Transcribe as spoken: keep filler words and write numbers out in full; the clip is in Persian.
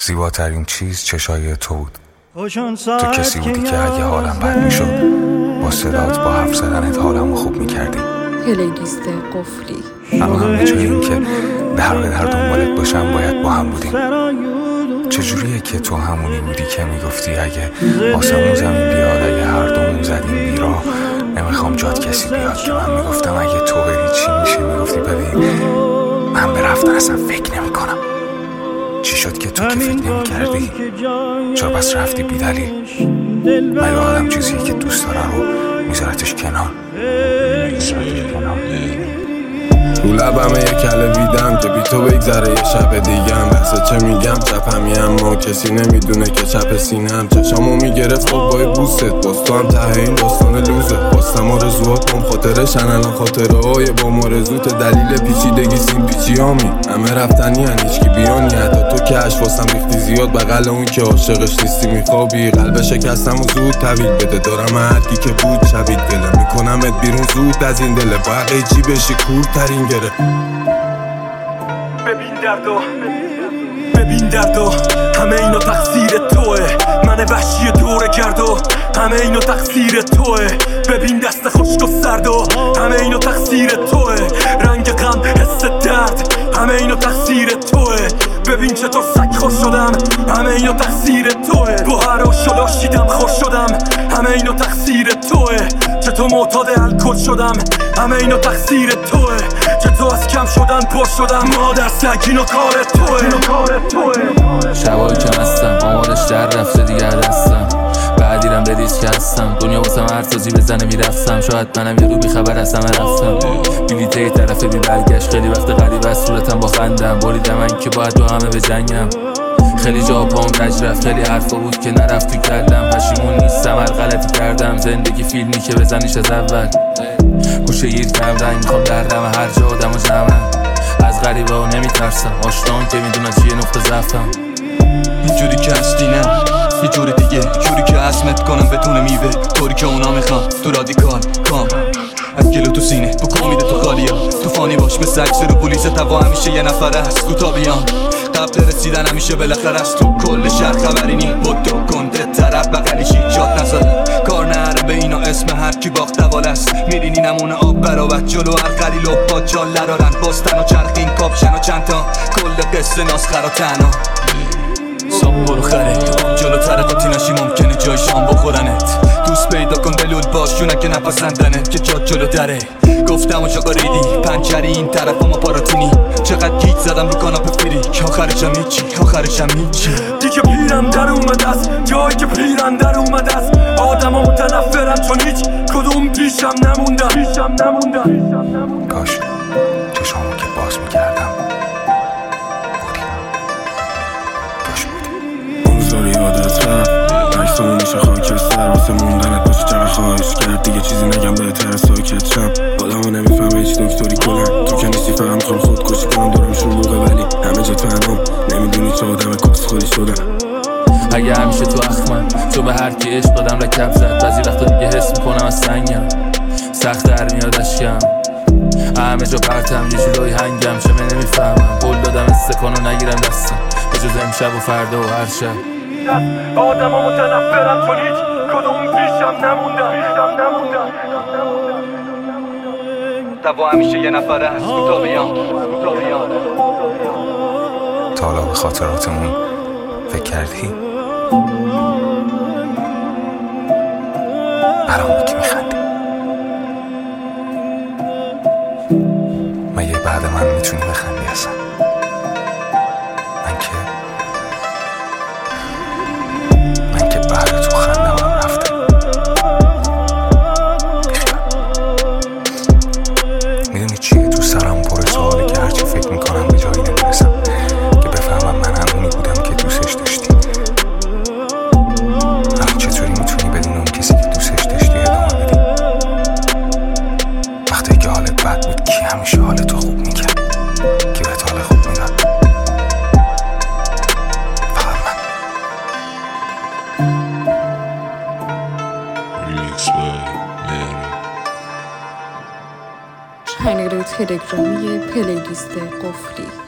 زیباترین چیز چشای تو بود. تو کسی بودی که اگه حالم بد میشد با صدات، با حرف زدنت حالمو خوب میکردی. پلیلیست قفلی. اما هم به جای این که در به در دنبالت باشم باید با هم بودیم. چجوریه که تو همونی بودی که میگفتی اگه آسمون زمین بیاد، اگه هر دومون زدیم بیراه، نمیخوام جات کسی بیاد. که من میگفتم اگه تو بری چی میشه؟ میگفتی ببین من به رفتن اصلا فکر نمی کنم. چی شد که تو که فکر نمی کردی؟ چرا بس رفتی بی دلیل؟ مگه آدم چیزی که دوست داره رو میذارتش کنار؟ رو لبمه یه کله ویدم که بی تو بگذره یه شب دیگم. بحث چه میگم چپمی اما کسی نمیدونه که چپ سینم. چشامو میگرفت خب بای بوست، باز تو هم ته این داستان لوزه. باستم آرزوهاتم خاطرشن الان خاطره های با مرزوت. دلیل پیچیدگی سین پیچیامی همه رفتنی هن هیچکی بیانی. حتی تو که اشواسم ریختی زیاد بغل اون که عاشقش نیستی میخوابی. قلب شکستم و زود طویل بده دارم هرکی که بود شبید دله میکنمت بیرون زود از این دله. باقی چی بشی کورترین گره. ببین دردو ببین دردو همه اینا تقصیر توه. من وحشی دوره گردو همه اینا تقصیر توه. ببین دست خشک و سردو همه اینا تقصیر توه. رنگ غم حس درد همه اینا تقصیر توه. ببین چطور سگ خوش شدم همه اینا تقصیر توه. با هر و شلاشیدم خوش شدم همه اینا تقصیر توه. چطور معتاد الکل شدم همه اینا تقصیر توه. چطور از کم شدن پر شدم مادر سگ اینو کار توه. شبایی که هستم آمارش در رفته دیگه دستم. بعدیرم به ریسک هستم دنیا واسم هر تازی بزنه میرفتم. شاید منم یه رو بی خبر از همه رفتم. بلیته یه طرف بی برگشت. خیلی وقت غریب از صورتم با خندم. بریدم من که باید با همه به جنگم. خیلی جا پام کج رفت. خیلی حرفا بود که نرفت تو کردم. پشیمون نیستم هر غلطی کردم. زندگی فیلمی که بزنیش از اول. گوشه گیر کم رنگ میخوام دردم هر جا آدم و جمعم. از غریبه ها نمیترسم آشنان که میدونن چیه نقطه ضعفم. اینجوری که هستی نه یه جور دیگه، جوری که عزمت کنم بتونه میوه. طوری که اونا میخوام تو رادیکال کام از گلو تو سینه بکن میده تو خالیا. تو فانی باش مثل عکس رو پلیس توا همیشه یه نفر هست تو تا بیام. قبل رسیدن همیشه بالاخره است. تو کل شهر خبری نی بود تو کنده طرف بغلیشی جات نزد. کار نره به اینا اسم هر کی باخت دوال است. میرینی نمونه آب براوت جلو هر قلیل و با جال لرارن. باستن و چرخین کاپشن و چند تا کل قصه ناسخر و تنها. ساب برو خره جلو ترقاتی نشی ممکنه جای شام بخورنت. دوست پیدا کن دلول باش چونه که نپسندنت که جات جلو دره. گفتم و چاقا ریدی پنچری این طرف ما پاراتینی. چقدر گیت زدم رو کاناپه فری که آخرشم هیچی آخرشم هیچی. دیگه پیرم در اومده است جایی که پیرم در اومده است. آدم ها متنفرم چون هیچ کدوم پیشم نموندم پیشم نموندم. کاش چشامو که باز میکردم روزاری یادت رفت عکسامو میشه خاکستر. واسه موندنت باشه چقدر خواهش کرد. دیگه چیزی نگم بهتره ساکت شم. آدمو نمیفهمه هیچ دکتری کلن. تو که نیستی فهم میخوام خودکشی کنم دورم شلوغه ولی همه جا تنهام. نمیدونی چه آدم کسخلی شدم. اگه همیشه تو اخمم تو به هر کی عشق دادم رکب زد. بعضی وقتا دیگه حس میکنم از سنگم سخت در میاد اشکم. همه جا پرتم یه جلوی هنگم شمه نمیفهمم. قول دادم استکانو نگیرم دستم به جز امشب و فردا و هر شب. آدم ها متنفرم چون هیچ کدوم پیشم نموندم پیشم نموندم. توا همیشه یه نفر هست تو تا بیام تو تا بیام. تا حالا به خاطراتمون فکر کردی؟ الان به کی میخندی؟ مگه بعد من میتونی بخندی اصلا؟ من که من که بعد تو خندم هم رفته. بیخیال. میدونی چیه تو سرم پر سواله که هرچی فکر میکنم به جایی نمیرسم که بفهمم من همونی بودم که دوستش داشتی. الان چطوری میتونی بدون اون کسی که دوستش داشتی ادامه بدی؟ وقتی که حالت بد بود کی همیشه حالتو خوب میکرد؟ کی بهت حال خوب میداد؟ فقط من. چنل تلگرامی پلیلیست قفلی.